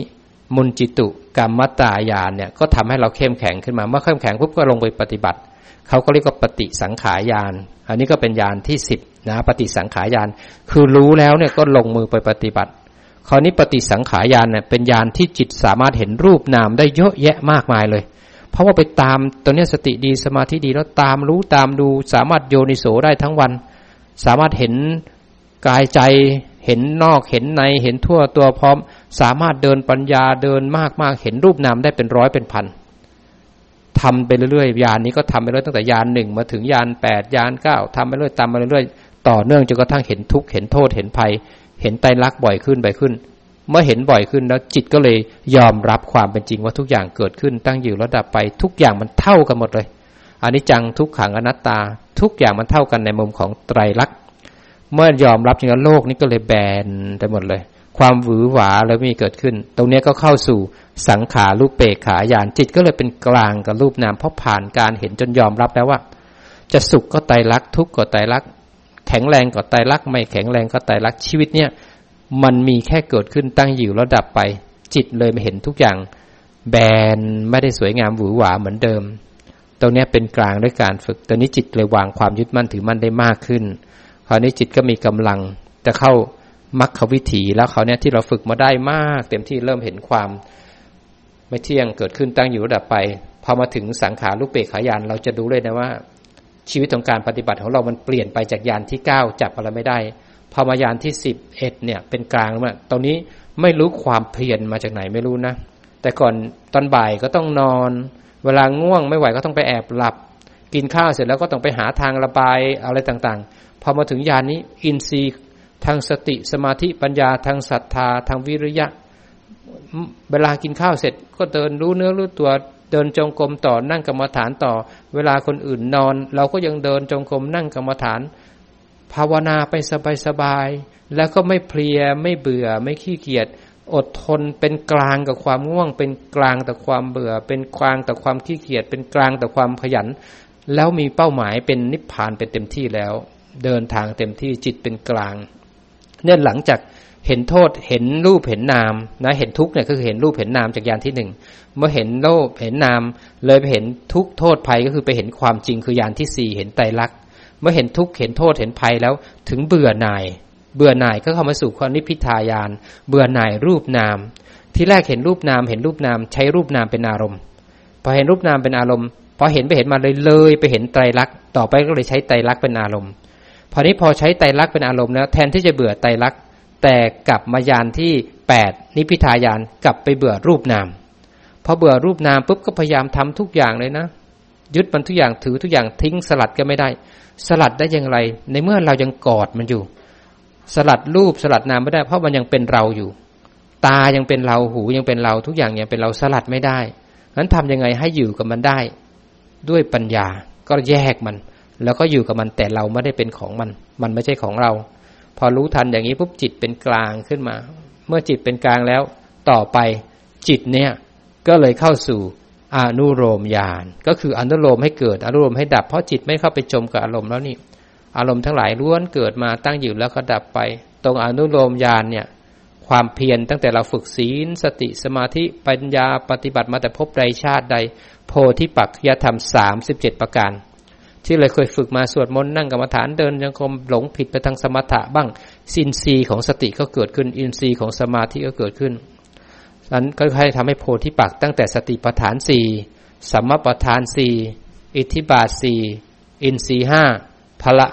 มุนจิตุกรรมตาญาณเนี่ยก็ทำให้เราเข้มแข็งขึ้นมาเมื่อเข้มแข็งปุ๊บก็ลงไปปฏิบัติเขาก็เรียกว่าปฏิสังขารญาณอันนี้ก็เป็นญาณที่10นะปฏิสังขารญาณคือรู้แล้วเนี่ยก็ลงมือไปปฏิบัติคราวนี้ปฏิสังขารญาณเนี่ยเป็นญาณที่จิตสามารถเห็นรูปนามได้เยอะแยะมากมายเลยเพราะว่าไปตามตัวนี้สติดีสมาธิดีแล้วตามรู้ตามดูสามารถโยนิโสได้ทั้งวันสามารถเห็นกายใจเห็นนอกเห็นในเห็นทั่วตัวพร้อมสามารถเดินปัญญาเดินมากๆเห็นรูปนามได้เป็นร้อยเป็นพันทำไปเรื่อยๆญาณนี้ก็ทำไปเรื่อยตั้งแต่ญาณ1มาถึงญาณ8ญาณ9ทำไปเรื่อยตามไปเรื่อยต่อเนื่องจนกระทั่งเห็นทุกข์เห็นโทษเห็นภัยเห็นไตรลักษณ์บ่อยขึ้นเมื่อเห็นบ่อยขึ้นแล้วจิตก็เลยยอมรับความเป็นจริงว่าทุกอย่างเกิดขึ้นตั้งอยู่แล้วดับไปทุกอย่างมันเท่ากันหมดเลยอนิจจังทุกขังอนัตตาทุกอย่างมันเท่ากันในมุมของไตรลักษณ์เมื่อยอมรับจริงแล้วโลกนี้ก็เลยแบนไปหมดเลยความหวือหวาแล้วมีเกิดขึ้นตรงนี้ก็เข้าสู่สังขารูปเปกขาญาณจิตก็เลยเป็นกลางกับรูปนามเพราะผ่านการเห็นจนยอมรับแล้วว่าจะสุขก็ไตรลักษณ์ทุกข์ก็ไตรลักษณ์แข็งแรงก็ไตรลักษณ์ไม่แข็งแรงก็ไตรลักษณ์ชีวิตเนี่ยมันมีแค่เกิดขึ้นตั้งอยู่แล้วดับไปจิตเลยมาเห็นทุกอย่างแบนไม่ได้สวยงามหวือหวาเหมือนเดิมตรงนี้เป็นกลางด้วยการฝึกตอนนี้จิตเลยวางความยึดมั่นถือมั่นได้มากขึ้นคราวนี้จิตก็มีกำลังจะเข้ามรรควิถีแล้วเขาเนี่ยที่เราฝึกมาได้มากเต็มที่เริ่มเห็นความไม่เที่ยงเกิดขึ้นตั้งอยู่แล้วดับไปพอมาถึงสังขารูปเปกขาญาณเราจะดูเลยนะว่าชีวิตของการปฏิบัติของเรามันเปลี่ยนไปจากญาณที่9จับอะไรไม่ได้พอมาญาณที่11เนี่ยเป็นกลางแล้วตอนนี้ไม่รู้ความเพียรมาจากไหนไม่รู้นะแต่ก่อนตอนบ่ายก็ต้องนอนเวลาง่วงไม่ไหวก็ต้องไปแอบหลับกินข้าวเสร็จแล้วก็ต้องไปหาทางระบายอะไรต่างๆพอมาถึงญาณนี้อินทรีย์ทางสติสมาธิปัญญาทางศรัทธาทางวิริยะเวลากินข้าวเสร็จก็เดินรู้เนื้อรู้ตัวเดินจงกรมต่อนั่งกรรมฐานต่อเวลาคนอื่นนอนเราก็ยังเดินจงกรมนั่งกรรมฐานภาวนาไปสบายๆแล้วก็ไม่เพลียไม่เบื่อไม่ขี้เกียจอดทนเป็นกลางกับความง่วงเป็นกลางต่อความเบื่อเป็นกลางต่อความขี้เกียจเป็นกลางต่อความขยันแล้วมีเป้าหมายเป็นนิพพานเป็นเต็มที่แล้วเดินทางเต็มที่จิตเป็นกลางเนี่ยหลังจากเห็นโทษเห็นรูปเห็นนามนะเห็นทุกข์เนี่ยก็คือเห็นรูปเห็นนามจากญาณที่1เมื่อเห็นรูปเห็นนามเลยไปเห็นทุกข์โทษภัยก็คือไปเห็นความจริงคือญาณที่4เห็นไตรลักษณ์เมื่อเห็นทุกข์เห็นโทษเห็นภัยแล้วถึงเบื่อหน่ายก็เข้ามาสู่ความนิพพิทายานเบื่อหน่ายรูปนามที่แรกเห็นรูปนามใช้รูปนามเป็นอารมณ์พอเห็นรูปนามเป็นอารมณ์พอเห็นไปเห็นมาเลยไปเห็นไตรลักษณ์ต่อไปก็เลยใช้ไตรลักษณ์เป็นอารมณ์พอใช้ไตรลักษณ์เป็นอารมณ์แล้วแทนที่จะเบื่อไตรลักษณ์แต่กลับมาญาณที่8นิพพิทายานกลับไปเบื่อรูปนามพอเบื่อรูปนามปุ๊บก็พยายามทำทุกอย่างเลยนะยึดมันทุกอย่างถือทุกอย่างทิ้งสลัดก็ไม่ได้สลัดได้อย่างไรในเมื่อเรายังกอดมันอยู่สลัดรูปสลัดนามไม่ได้เพราะมันยังเป็นเราอยู่ตายังเป็นเราหูยังเป็นเราทุกอย่างยังเป็นเราสลัดไม่ได้งั้นทำยังไงให้อยู่กับมันได้ด้วยปัญญาก็แยกมันแล้วก็อยู่กับมันแต่เราไม่ได้เป็นของมันไม่ใช่ของเราพอรู้ทันอย่างนี้ปุ๊บจิตเป็นกลางขึ้นมาเมื่อจิตเป็นกลางแล้วต่อไปจิตเนี่ยก็เลยเข้าสู่อนุโลมญาณก็คืออนุโลมให้เกิดอนุโลมให้ดับเพราะจิตไม่เข้าไปจมกับอารมณ์แล้วนี่อารมณ์ทั้งหลายล้วนเกิดมาตั้งอยู่แล้วก็ดับไปตรงอนุโลมญาณเนี่ยความเพียรตั้งแต่เราฝึกศีลสติสมาธิปัญญาปฏิบัติมาแต่ภพใดชาติใดโพธิปักขิยธรรม37ประการที่เลยเคยฝึกมาสวดมนต์นั่งกรรมฐานเดินจงกรมหลงผิดไปทางสมถะบ้างอินทรีย์ของสติก็เกิดขึ้นอินทรีย์ของสมาธิก็เกิดขึ้นนั้นก็ให้ทำให้โพธิปักตั้งแต่สติปัฏฐาน4สัมมาปัฏฐาน4อิทธิบาท4อินทรีย์5พละ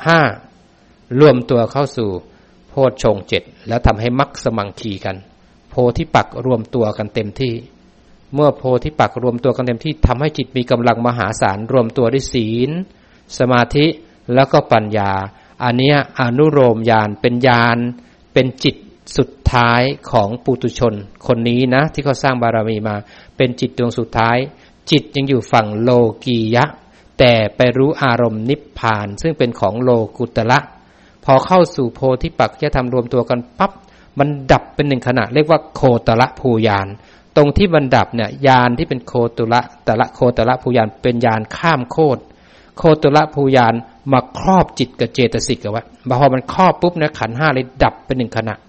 5รวมตัวเข้าสู่โพชฌงค์7แล้วทำให้มรรคสมังคีกันโพธิปักรวมตัวกันเต็มที่เมื่อโพธิปักรวมตัวกันเต็มที่ทำให้จิตมีกำลังมหาศาลรวมตัวด้วยศีลสมาธิแล้วก็ปัญญาอันนี้อนุโลมญาณเป็นญาณเป็นจิตสุดท้ายของปุถุชนคนนี้นะที่เขาสร้างบารมีมาเป็นจิตดวงสุดท้ายจิตยังอยู่ฝั่งโลกียะแต่ไปรู้อารมณ์นิพพานซึ่งเป็นของโลกุตระพอเข้าสู่โพธิปักขิยธรรมรวมตัวกันปั๊บมันดับเป็นหนึ่งขณะเรียกว่าโคตรภูญาณตรงที่มันดับเนี่ยญาณที่เป็นโคตุระแต่ละโคตรภูญาณเป็นญาณข้ามโคตรโคตุระภูญาณมาครอบจิตกับเจตสิกเอาไว้พอมันครอบปุ๊บนะขันธ์5เลยดับเป็นหนึ่งขณะ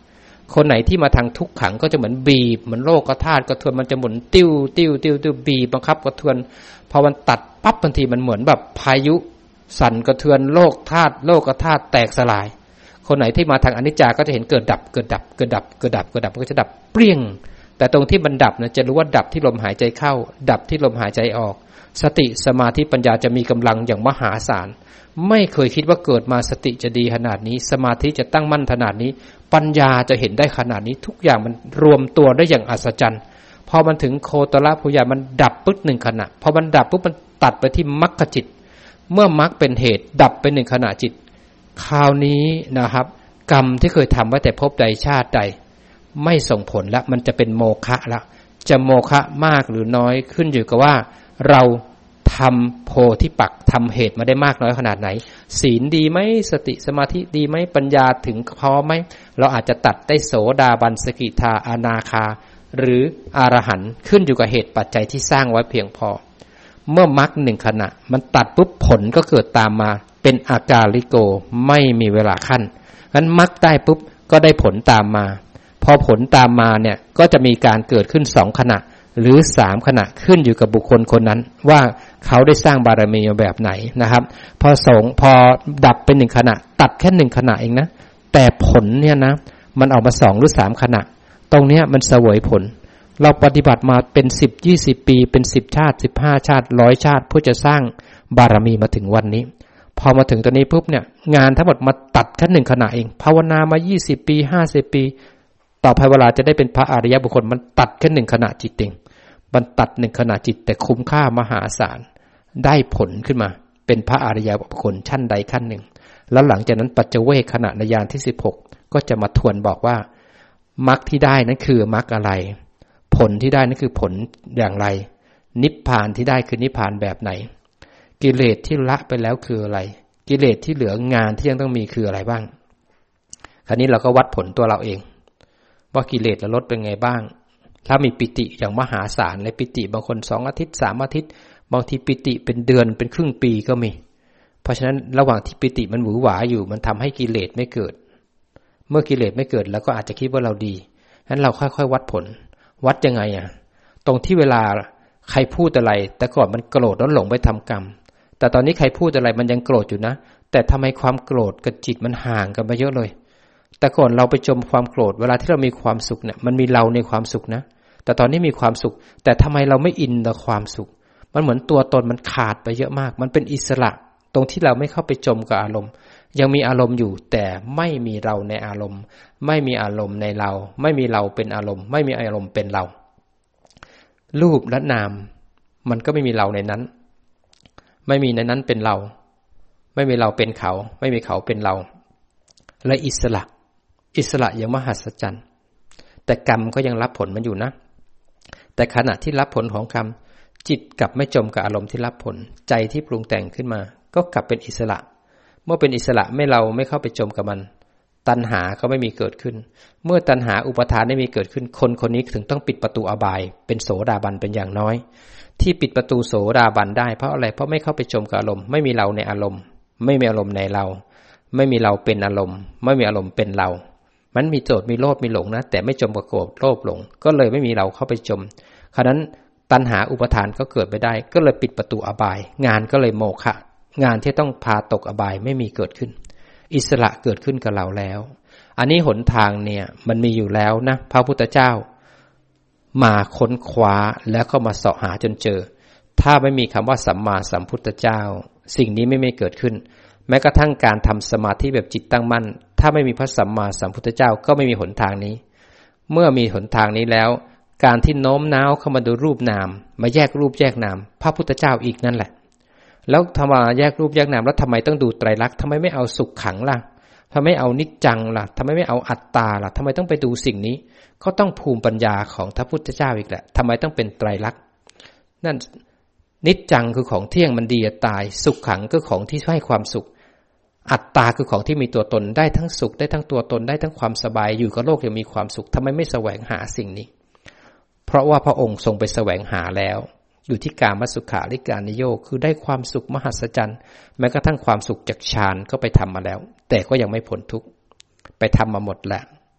คนไหนที่มาทางทุกขังก็จะเหมือนบีบเหมือนโลกธาตุกระเทือนมันจะหมุนติ้วติ้วติ้วติ้วบีบบังคับกระเทือนพอมันตัดปั๊บบางทีมันเหมือนแบบพายุสั่นกระเทือนโลกธาตุโลกธาตุแตกสลายคนไหนที่มาทางอนิจจาก็จะเห็นเกิดดับเกิดดับเกิดดับเกิดดับเกิดดับก็จะดับเปรี้ยงแต่ตรงที่มันดับนะจะรู้ว่าดับที่ลมหายใจเข้าดับที่ลมหายใจออกสติสมาธิปัญญาจะมีกำลังอย่างมหาศาลไม่เคยคิดว่าเกิดมาสติจะดีขนาดนี้สมาธิจะตั้งมั่นขนาดนี้ปัญญาจะเห็นได้ขนาดนี้ทุกอย่างมันรวมตัวได้อย่างอัศจรรย์พอมันถึงโคตรภูญามันดับปึ๊บหนึ่งขณะพอมันดับปุ๊บมันตัดไปที่มรรคจิตเมื่อมรรคเป็นเหตุดับไปหนึ่งขณะจิตคราวนี้นะครับกรรมที่เคยทำไว้แต่ภพใดชาติใดไม่ส่งผลแล้วมันจะเป็นโมฆะละจะโมฆะมากหรือน้อยขึ้นอยู่กับว่าเราทำโพธิปักษ์ทำเหตุมาได้มากน้อยขนาดไหนศีลดีไหมสติสมาธิดีไหมปัญญาถึงพอไหมเราอาจจะตัดได้โสดาบันสกิทาอนาคาหรืออรหันต์ขึ้นอยู่กับเหตุปัจจัยที่สร้างไว้เพียงพอเมื่อมรรคหนึ่งขณะมันตัดปุ๊บผลก็เกิดตามมาเป็นอากาลิโกไม่มีเวลาขั้นงั้นมรรคได้ปุ๊บก็ได้ผลตามมาพอผลตามมาเนี่ยก็จะมีการเกิดขึ้น2ขณะหรือ3ขณะขึ้นอยู่กับบุคคลคนนั้นว่าเขาได้สร้างบารมีแบบไหนนะครับพอดับเป็น1ขณะตัดแค่1ขณะเองนะแต่ผลเนี่ยนะมันออกมา2หรือ3ขณะตรงเนี้ยมันเสวยผลเราปฏิบัติมาเป็น10 20ปีเป็น10ชาติ15ชาติ100ชาติเพื่อจะสร้างบารมีมาถึงวันนี้พอมาถึงตอนนี้ปุ๊บเนี่ยงานทั้งหมดมาตัดแค่1ขณะเองภาวนามา20ปี50ปีต่อไปเวลาจะได้เป็นพระอริยบุคคลมันตัดแค่1ขณะจิตเองมันตัด1ขณะจิตแต่คุ้มค่ามหาศาลได้ผลขึ้นมาเป็นพระอริยบุคคลชั้นใดขั้นหนึ่งแล้วหลังจากนั้นปัจเจเวคขณะในญาณที่16ก็จะมาทวนบอกว่ามรรคที่ได้นั้นคือมรรคอะไรผลที่ได้นั่นคือผลอย่างไรนิพพานที่ได้คือนิพพานแบบไหนกิเลสที่ละไปแล้วคืออะไรกิเลสที่เหลืองานที่ยังต้องมีคืออะไรบ้างคราวนี้เราก็วัดผลตัวเราเองว่ากิเลสเราลดเป็นไงบ้างถ้ามีปิติอย่างมหาศาลเลยปิติบางคน2อาทิตย์3อาทิตย์บางทีปิติเป็นเดือนเป็นครึ่งปีก็มีเพราะฉะนั้นระหว่างที่ปิติมันหวือหวาอยู่มันทำให้กิเลสไม่เกิดเมื่อกิเลสไม่เกิดแล้วก็อาจจะคิดว่าเราดีงั้นเราค่อยๆวัดผลวัดยังไงตรงที่เวลาใครพูดอะไรแต่ก่อนมันโกรธแล้วหลงไปทำกรรมแต่ตอนนี้ใครพูดอะไรมันยังโกรธอยู่นะแต่ทำไมความโกรธกับจิตมันห่างกันไปเยอะเลยแต่ก่อนเราไปจมความโกรธเวลาที่เรามีความสุขเนี่ยมันมีเราในความสุขนะแต่ตอนนี้มีความสุขแต่ทำไมเราไม่อินกับความสุขมันเหมือนตัวตนมันขาดไปเยอะมากมันเป็นอิสระตรงที่เราไม่เข้าไปจมกับอารมณ์ยังมีอารมณ์อยู่แต่ไม่มีเราในอารมณ์ไม่มีอารมณ์ในเราไม่มีเราเป็นอารมณ์ไม่มีอารมณ์เป็นเรารูปและนามมันก็ไม่มีเราในนั้นไม่มีในนั้นเป็นเราไม่มีเราเป็นเขาไม่มีเขาเป็นเราและอิสระอย่างมหัศจรรย์แต่กรรมก็ยังรับผลมันอยู่นะแต่ขณะที่รับผลของกรรมจิตกลับไม่จมกับอารมณ์ที่รับผลใจที่ปรุงแต่งขึ้นมาก็กลับเป็นอิสระเมื่อเป็นอิสระเราไม่เข้าไปจมกับมันตัณหาก็ไม่มีเกิดขึ้นเมื่อตัณหาอุปทานไม่มีเกิดขึ้นคนนี้ถึงต้องปิดประตูอบายเป็นโสดาบันเป็นอย่างน้อยที่ปิดประตูโสดาบันได้เพราะอะไรเพราะไม่เข้าไปจมกับอารมณ์ไม่มีเราในอารมณ์ไม่มีอารมณ์ในเราไม่มีเราเป็นอารมณ์ไม่มีอารมณ์เป็นเรามันมีโกรธมีโลภมีหลงนะแต่ไม่จมกับโกรธโลภหลงก็เลยไม่มีเราเข้าไปจมฉะนั้นตัณหาอุปทานก็เกิดไปได้ก็เลยปิดประตูอบายงานก็เลยโมฆะงานที่ต้องพาตกอบายไม่มีเกิดขึ้นอิสระเกิดขึ้นกับเราแล้วอันนี้หนทางเนี่ยมันมีอยู่แล้วนะพระพุทธเจ้ามาค้นคว้าแล้วก็มาเสาะหาจนเจอถ้าไม่มีคำว่าสัมมาสัมพุทธเจ้าสิ่งนี้ไม่เกิดขึ้นแม้กระทั่งการทำสมาธิแบบจิตตั้งมั่นถ้าไม่มีพระสัมมาสัมพุทธเจ้าก็ไม่มีหนทางนี้เมื่อมีหนทางนี้แล้วการที่โน้มน้าวเข้ามาดูรูปนามมาแยกรูปแยกนามพระพุทธเจ้าอีกนั่นแหละแล้วทำไมแยกรูปแยกนามแล้วทำไมต้องดูไตรลักษณ์ทำไมไม่เอาสุขขังล่ะทำไมไม่เอานิจจังล่ะทำไมไม่เอาอัตตาล่ะทำไมต้องไปดูสิ่งนี้ก็ต้องภูมิปัญญาของพระพุทธเจ้าอีกแหละทำไมต้องเป็นไตรลักษณ์นั่นนิจจังคือของเที่ยงมันดีจะตายสุขขังคือของที่ให้ความสุขอัตตาคือของที่มีตัวตนได้ทั้งสุขได้ทั้งตัวตนได้ทั้งความสบายอยู่กับโลกอย่างมีความสุขทำไมไม่แสวงหาสิ่งนี้เพราะว่าพระองค์ทรงไปแสวงหาแล้วอยู่ที่กามสุขาริการนิโยคคือได้ความสุขมหัศจรรย์แม้กระทั่งความสุขจากฌานก็ไปทำมาแล้วแต่ก็ยังไม่พ้นทุกข์ไปทำมาหมดแล้ว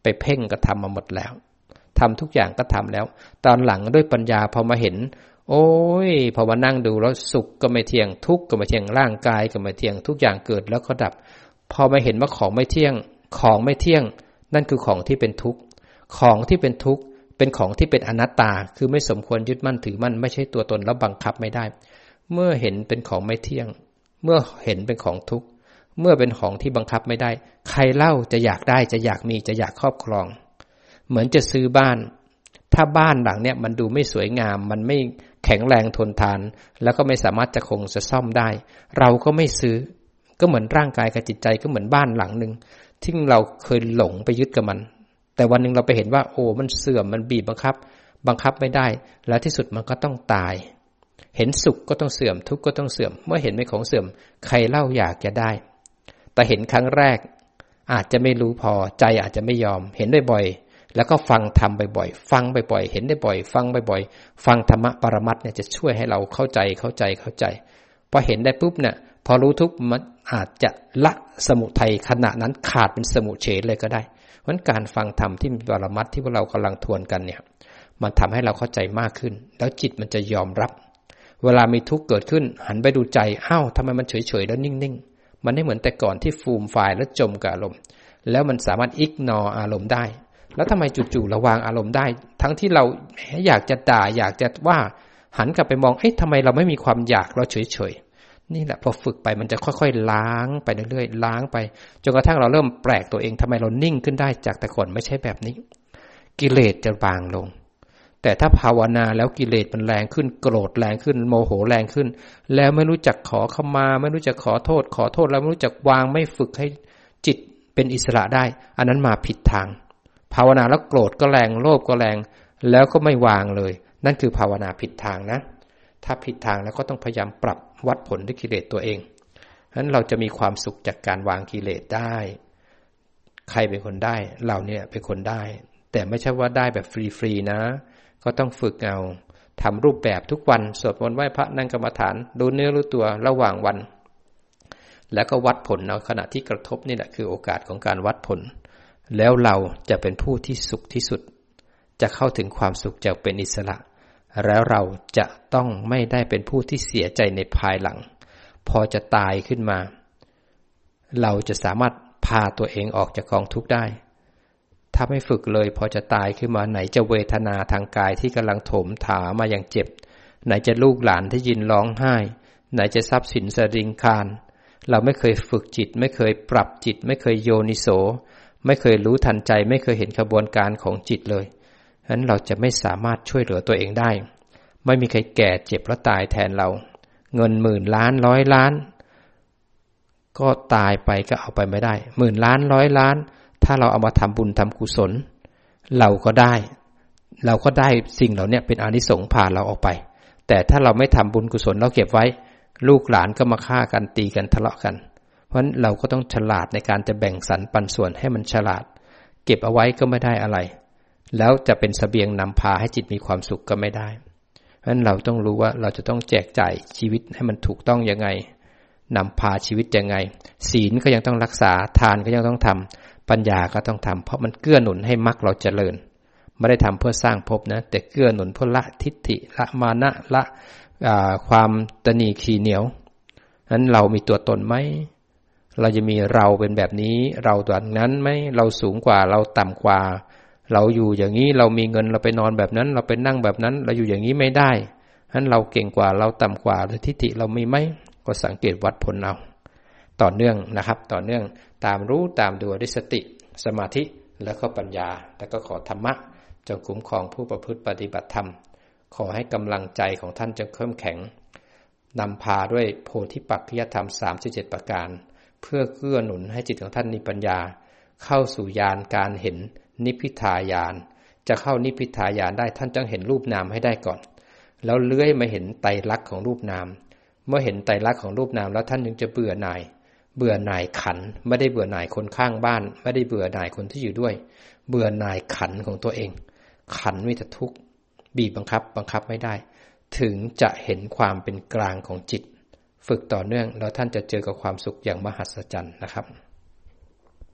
ไปเพ่งก็ทำมาหมดแล้วทำทุกอย่างก็ทำแล้วตอนหลังด้วยปัญญาพอมาเห็นโอ้ยพอมานั่งดูแล้วสุขก็ไม่เที่ยงทุกข์ก็ไม่เที่ยงร่างกายก็ไม่เที่ยงทุกอย่างเกิดแล้วก็ดับพอมาเห็นว่าของไม่เที่ยงนั่นคือของที่เป็นทุกข์ของที่เป็นทุกข์เป็นของที่เป็นอนัตตาคือไม่สมควรยึดมั่นถือมั่นไม่ใช่ตัวตนแล้วบังคับไม่ได้เมื่อเห็นเป็นของไม่เที่ยงเมื่อเห็นเป็นของทุกข์เมื่อเป็นของที่บังคับไม่ได้ใครเล่าจะอยากได้จะอยากมีจะอยากครอบครองเหมือนจะซื้อบ้านถ้าบ้านหลังเนี่ยมันดูไม่สวยงามมันไม่แข็งแรงทนทานแล้วก็ไม่สามารถจะคงจะซ่อมได้เราก็ไม่ซื้อก็เหมือนร่างกายกับจิตใจก็เหมือนบ้านหลังนึงที่เราเคยหลงไปยึดกับมันแต่วันนึงเราไปเห็นว่าโอ้มันเสื่อมมันบีบบังคับไม่ได้แล้วที่สุดมันก็ต้องตายเห็นสุขก็ต้องเสื่อมทุกข์ก็ต้องเสื่อมเมื่อเห็นเป็นของเสื่อมใครเล่าอยากจะได้แต่เห็นครั้งแรกอาจจะไม่รู้พอใจอาจจะไม่ยอมเห็นได้บ่อยแล้วก็ฟังธรรมบ่อยๆฟังบ่อยๆเห็นได้บ่อยฟังบ่อยๆฟังธรรมะปรมัตถ์เนี่ยจะช่วยให้เราเข้าใจพอเห็นได้ปุ๊บเนี่ยพอรู้ทุกข์มันอาจจะละสมุทัยขณะนั้นขาดเป็นสมุเฉทเลยก็ได้เพราะฉะนั้นการฟังธรรมที่มีปรมัตถ์ที่พวกเรากำลังทวนกันเนี่ยมันทำให้เราเข้าใจมากขึ้นแล้วจิตมันจะยอมรับเวลามีทุกข์เกิดขึ้นหันไปดูใจอ้าวทำไมมันเฉยๆแล้วนิ่งๆมันไม่เหมือนแต่ก่อนที่ฟูมฟายแล้วจมกับอารมณ์แล้วมันสามารถอิกนออารมณ์ได้แล้วทำไมจู่ๆระวางอารมณ์ได้ทั้งที่เราอยากจะด่าอยากจะว่าหันกลับไปมองทำไมเราไม่มีความอยากเราเฉยๆนี่แหละพอฝึกไปมันจะค่อยๆล้างไปเรื่อยๆล้างไปจนกระทั่งเราเริ่มแปลกตัวเองทำไมเรานิ่งขึ้นได้จากแต่ก่อนไม่ใช่แบบนี้กิเลสจะบางลงแต่ถ้าภาวนาแล้วกิเลสมันแรงขึ้นโกรธแรงขึ้นโมโหแรงขึ้นแล้วไม่รู้จักขอขมาไม่รู้จักขอโทษแล้วไม่รู้จักวางไม่ฝึกให้จิตเป็นอิสระได้อันนั้นมาผิดทางภาวนาแล้วโกรธก็แรงโลภก็แรงแล้วก็ไม่วางเลยนั่นคือภาวนาผิดทางนะถ้าผิดทางแล้วก็ต้องพยายามปรับวัดผลด้วยกิเลสตัวเองฉะนั้นเราจะมีความสุขจากการวางกิเลสได้ใครเป็นคนได้เราเนี่ยเป็นคนได้แต่ไม่ใช่ว่าได้แบบฟรีๆนะก็ต้องฝึกเอาทำรูปแบบทุกวันสวดมนต์ไหว้พระนั่งกรรมฐานดูเนื้อรู้ตัวระหว่างวันแล้วก็วัดผลเอาขณะที่กระทบนี่แหละคือโอกาสของการวัดผลแล้วเราจะเป็นผู้ที่สุขที่สุดจะเข้าถึงความสุขจากเป็นอิสระแล้วเราจะต้องไม่ได้เป็นผู้ที่เสียใจในภายหลังพอจะตายขึ้นมาเราจะสามารถพาตัวเองออกจากกองทุกข์ได้ถ้าไม่ฝึกเลยพอจะตายขึ้นมาไหนจะเวทนาทางกายที่กำลังโถมถามาอย่างเจ็บไหนจะลูกหลานที่ยินร้องไห้ไหนจะทรัพย์สินสริงคารเราไม่เคยฝึกจิตไม่เคยปรับจิตไม่เคยโยนิโสไม่เคยรู้ทันใจไม่เคยเห็นกระบวนการของจิตเลยฉะนั้นเราจะไม่สามารถช่วยเหลือตัวเองได้ไม่มีใครแก่เจ็บและตายแทนเราเงินหมื่นล้านร้อยล้านก็ตายไปก็เอาไปไม่ได้หมื่นล้านร้อยล้านถ้าเราเอามาทำบุญทำกุศลเราก็ได้สิ่งเหล่านี้เป็นอานิสงส์ผ่านเราออกไปแต่ถ้าเราไม่ทำบุญกุศลเราเก็บไว้ลูกหลานก็มาฆ่ากันตีกันทะเลาะกันเพราะฉะนั้นเราก็ต้องฉลาดในการจะแบ่งสรรปันส่วนให้มันฉลาดเก็บเอาไว้ก็ไม่ได้อะไรแล้วจะเป็นเสบียงนำพาให้จิตมีความสุขก็ไม่ได้เพราะฉะนั้นเราต้องรู้ว่าเราจะต้องแจกจ่ายชีวิตให้มันถูกต้องยังไงนำพาชีวิตยังไงศีลก็ยังต้องรักษาทานก็ยังต้องทำปัญญาก็ต้องทำเพราะมันเกื้อหนุนให้มรรคเราเจริญไม่ได้ทำเพื่อสร้างภพนะแต่เกื้อหนุนเพื่อละทิฏฐิละมานะละความตณีขี้เหนียวนั้นเรามีตัวตนไหมเราจะมีเราเป็นแบบนี้เราตัวนั้นไหมเราสูงกว่าเราต่ำกว่าเราอยู่อย่างนี้เรามีเงินเราไปนอนแบบนั้นเราไปนั่งแบบนั้นเราอยู่อย่างนี้ไม่ได้นั้นเราเก่งกว่าเราต่ำกว่าหรือทิฏฐิเรามีไหมก็สังเกตวัดผลเอาต่อเนื่องนะครับต่อเนื่องตามรู้ตามดูด้วยสติสมาธิแล้วก็ปัญญาแล้วก็ขอธรรมะจงคุ้มครองผู้ประพฤติปฏิบัติธรรมขอให้กำลังใจของท่านจงเข้มแข็งนำพาด้วยโพธิปักขิยธรรม37ประการเพื่อเกื้อหนุนให้จิตของท่านมีปัญญาเข้าสู่ญาณการเห็นนิพพิทายานจะเข้านิพพิทายานได้ท่านต้องเห็นรูปนามให้ได้ก่อนแล้วเลื้อยมาเห็นไตรลักษณ์ของรูปนามเมื่อเห็นไตรลักษณ์ของรูปนามแล้วท่านจึงจะเบื่อหน่ายขันธ์ไม่ได้เบื่อหน่ายคนข้างบ้านไม่ได้เบื่อหน่ายคนที่อยู่ด้วยเบื่อหน่ายขันธ์ของตัวเองขันธ์มีแต่ทุกข์บีบบังคับไม่ได้ถึงจะเห็นความเป็นกลางของจิตฝึกต่อเนื่องแล้วท่านจะเจอกับความสุขอย่างมหัศจรรย์นะครับ